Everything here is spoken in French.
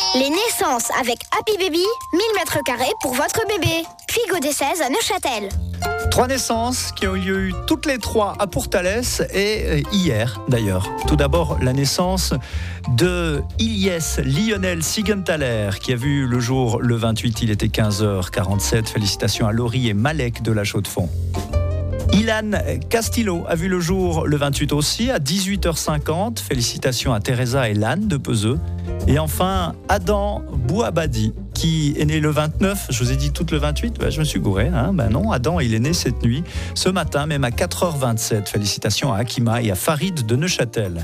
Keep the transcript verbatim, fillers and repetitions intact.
Les naissances avec Happy Baby, mille mètres carrés pour votre bébé. Figo des seize à Neuchâtel. Trois naissances qui ont eu lieu toutes les trois à Pourtalès et hier d'ailleurs. Tout d'abord la naissance de Ilyes Lionel Sigenthaler qui a vu le jour le vingt-huit, il était quinze heures quarante-sept. Félicitations à Laurie et Malek de la Chaux-de-Fonds. Ilan Castillo a vu le jour le vingt-huit aussi à dix-huit heures cinquante. Félicitations à Teresa et Lannes de Peseux. Et enfin Adam Bouabadi qui est né le vingt-neuf. Je vous ai dit tout le vingt-huit, ben, je me suis gouré. Hein ben non, Adam il est né cette nuit, ce matin même à quatre heures vingt-sept. Félicitations à Akima et à Farid de Neuchâtel.